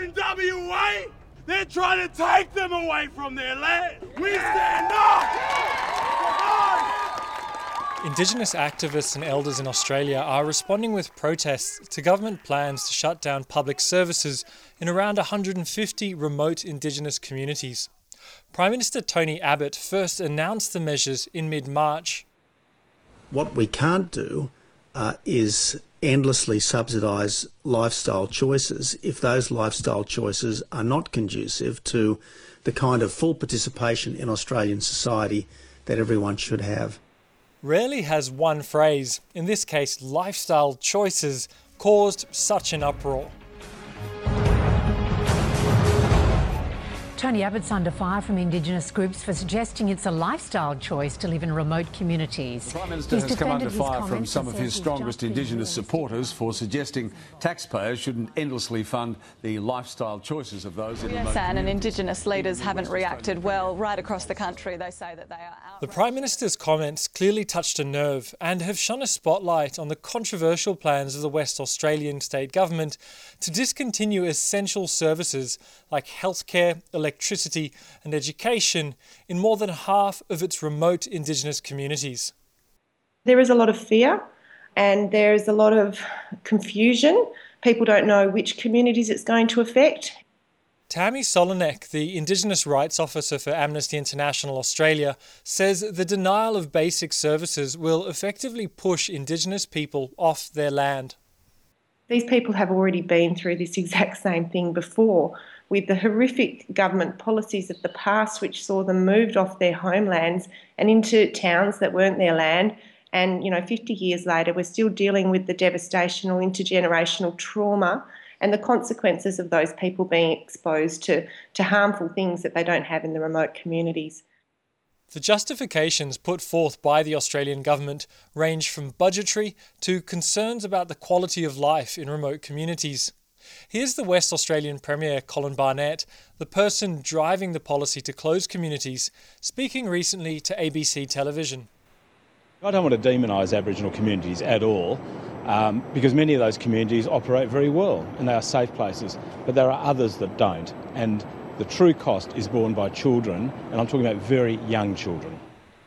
in WA, they're trying to take them away from their land. We stand up! Indigenous activists and elders in Australia are responding with protests to government plans to shut down public services in around 150 remote Indigenous communities. Prime Minister Tony Abbott first announced the measures in mid-March. What we can't do is endlessly subsidise lifestyle choices if those lifestyle choices are not conducive to the kind of full participation in Australian society that everyone should have. Rarely has one phrase, in this case lifestyle choices, caused such an uproar. Tony Abbott's under fire from Indigenous groups for suggesting it's a lifestyle choice to live in remote communities. The Prime Minister has come under fire from some of his strongest Indigenous supporters for suggesting taxpayers shouldn't endlessly fund the lifestyle choices of those in remote communities. And Indigenous leaders haven't reacted well right across the country. They say that they are outraged. The Prime Minister's comments clearly touched a nerve and have shone a spotlight on the controversial plans of the West Australian state government to discontinue essential services like healthcare, electricity and education in more than half of its remote Indigenous communities. There is a lot of fear and there is a lot of confusion. People don't know which communities it's going to affect. Tammy Solonek, the Indigenous Rights Officer for Amnesty International Australia, says the denial of basic services will effectively push Indigenous people off their land. These people have already been through this exact same thing before, with the horrific government policies of the past which saw them moved off their homelands and into towns that weren't their land. And, 50 years later, we're still dealing with the devastation or intergenerational trauma and the consequences of those people being exposed to harmful things that they don't have in the remote communities. The justifications put forth by the Australian government range from budgetary to concerns about the quality of life in remote communities. Here's the West Australian Premier, Colin Barnett, the person driving the policy to close communities, speaking recently to ABC television. I don't want to demonise Aboriginal communities at all, because many of those communities operate very well and they are safe places, but there are others that don't, and the true cost is borne by children, and I'm talking about very young children.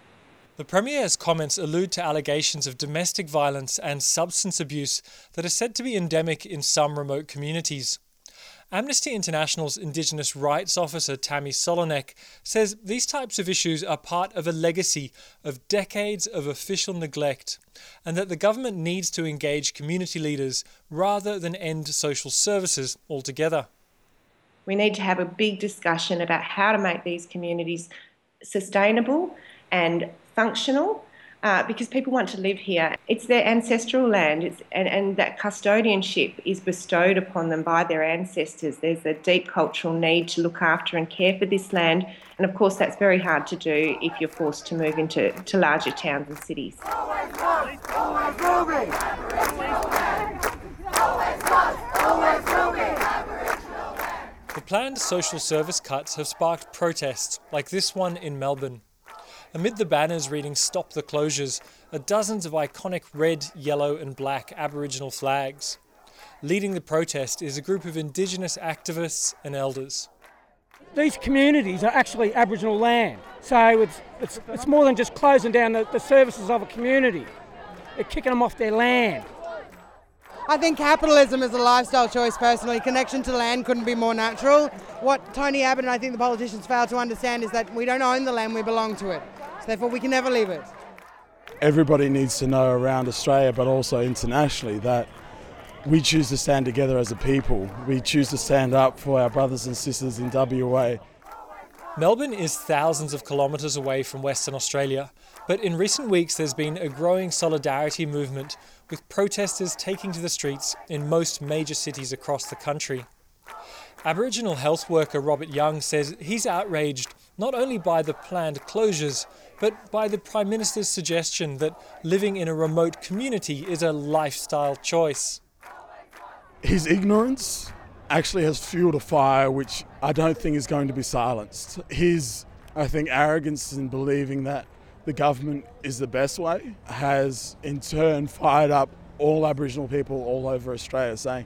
The Premier's comments allude to allegations of domestic violence and substance abuse that are said to be endemic in some remote communities. Amnesty International's Indigenous Rights Officer Tammy Solonek says these types of issues are part of a legacy of decades of official neglect and that the government needs to engage community leaders rather than end social services altogether. We need to have a big discussion about how to make these communities sustainable and functional, because people want to live here. It's their ancestral land, and that custodianship is bestowed upon them by their ancestors. There's a deep cultural need to look after and care for this land, and of course that's very hard to do if you're forced to move into larger towns and cities. Always was, always will be. Always will be. The planned social service cuts have sparked protests like this one in Melbourne. Amid the banners reading "Stop the Closures" are dozens of iconic red, yellow and black Aboriginal flags. Leading the protest is a group of Indigenous activists and elders. These communities are actually Aboriginal land, so it's more than just closing down the services of a community. They're kicking them off their land. I think capitalism is a lifestyle choice personally. Connection to land couldn't be more natural. What Tony Abbott and I think the politicians fail to understand is that we don't own the land, we belong to it. So therefore we can never leave it. Everybody needs to know around Australia but also internationally that we choose to stand together as a people. We choose to stand up for our brothers and sisters in WA. Melbourne is thousands of kilometres away from Western Australia, but in recent weeks there's been a growing solidarity movement with protesters taking to the streets in most major cities across the country. Aboriginal health worker Robert Young says he's outraged not only by the planned closures, but by the Prime Minister's suggestion that living in a remote community is a lifestyle choice. His ignorance actually has fueled a fire which I don't think is going to be silenced. His, I think, arrogance in believing that the government is the best way has in turn fired up all Aboriginal people all over Australia saying,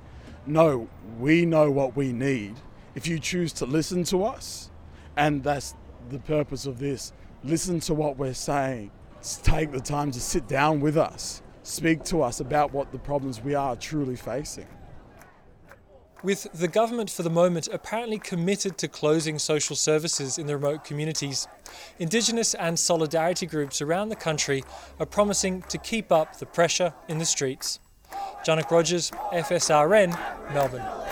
no, we know what we need. If you choose to listen to us, and that's the purpose of this, listen to what we're saying. Take the time to sit down with us. Speak to us about what the problems we are truly facing. With the government for the moment apparently committed to closing social services in the remote communities, Indigenous and solidarity groups around the country are promising to keep up the pressure in the streets. Janak Rogers, FSRN, Melbourne.